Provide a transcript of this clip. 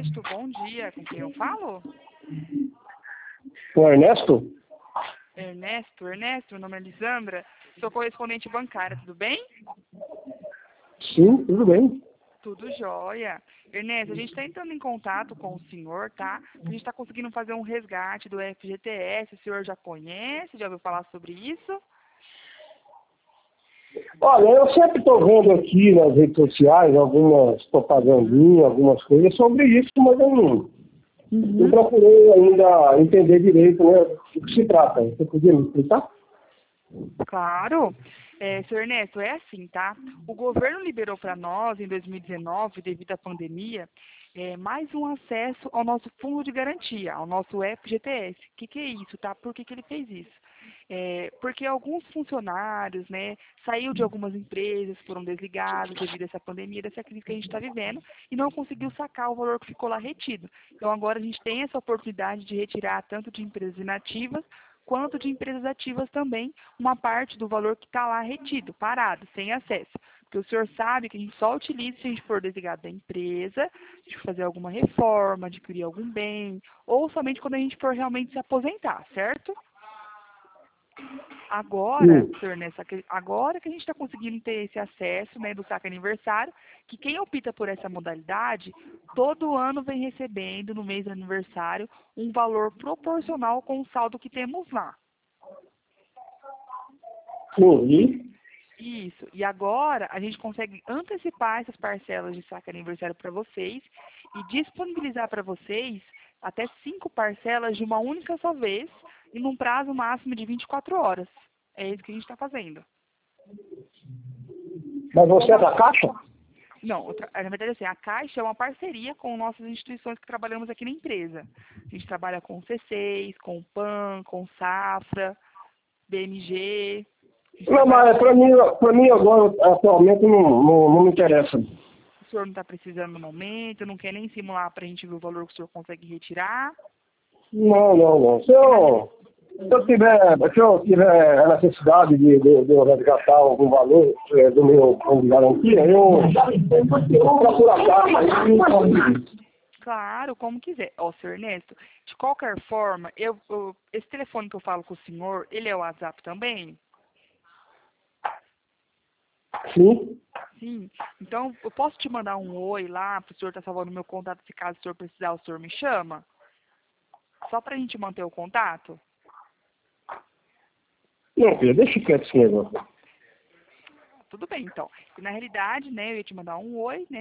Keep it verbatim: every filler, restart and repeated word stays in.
Crédito, bom dia. Com quem eu falo? Com o Ernesto? Ernesto, Ernesto, meu nome é Lisandra, sou correspondente bancária, tudo bem? Sim, tudo bem. Tudo jóia. Ernesto, a gente está entrando em contato com o senhor, tá? A gente está conseguindo fazer um resgate do F G T S, o senhor já conhece, já ouviu falar sobre isso? Olha, eu sempre estou vendo aqui nas redes sociais algumas propagandinhas, algumas coisas sobre isso, mas eu não, não Uhum. procurei ainda entender direito, né, do que se trata. Você podia me explicar? Claro. É, senhor Ernesto, é assim, tá? O governo liberou para nós, em dois mil e dezenove, devido à pandemia, é, mais um acesso ao nosso fundo de garantia, ao nosso F G T S. O que, que é isso, tá? Por que, que ele fez isso? É, porque alguns funcionários, né, saiu de algumas empresas, foram desligados devido a essa pandemia, dessa crise que a gente está vivendo, e não conseguiu sacar o valor que ficou lá retido. Então agora a gente tem essa oportunidade de retirar tanto de empresas inativas quanto de empresas ativas também, uma parte do valor que está lá retido, parado, sem acesso. Porque o senhor sabe que a gente só utiliza se a gente for desligado da empresa, a gente for fazer alguma reforma, adquirir algum bem, ou somente quando a gente for realmente se aposentar, certo? Agora, Sim. senhor Nessa, agora que a gente está conseguindo ter esse acesso, né, do saque aniversário, que quem opta por essa modalidade, todo ano vem recebendo, no mês do aniversário, um valor proporcional com o saldo que temos lá. Sim, e? Isso. E agora a gente consegue antecipar essas parcelas de saque aniversário para vocês e disponibilizar para vocês até cinco parcelas de uma única só vez e num prazo máximo de vinte e quatro horas. É isso que a gente está fazendo. Mas você é Como da Caixa? Não, outra- na verdade, assim, a Caixa é uma parceria com nossas instituições que trabalhamos aqui na empresa. A gente trabalha com o C seis, com o PAN, com o Safra, B M G. A gente Não, trabalha mas com... para mim, para mim agora, atualmente, não, não, não me interessa. O senhor não está precisando no momento, não quer nem simular para a gente ver o valor que o senhor consegue retirar. Não, não, não. Se Porque na real- eu, se eu tiver, se eu tiver a necessidade de, de, de eu resgatar algum valor eh, do meu fundo de garantia, eu, eu procuro a Caixa e eu- Claro, como quiser. Ó, senhor Ernesto, de qualquer forma, eu, eu- esse telefone que eu falo com o senhor, ele é o WhatsApp também? Sim. Sim. Então, eu posso te mandar um oi lá, para o senhor estar salvando meu contato, se caso o senhor precisar, o senhor me chama? Só para a gente manter o contato? Não, filho, deixa quieto esse negócio. Tudo bem, então. Na realidade, né, eu ia te mandar um oi, né?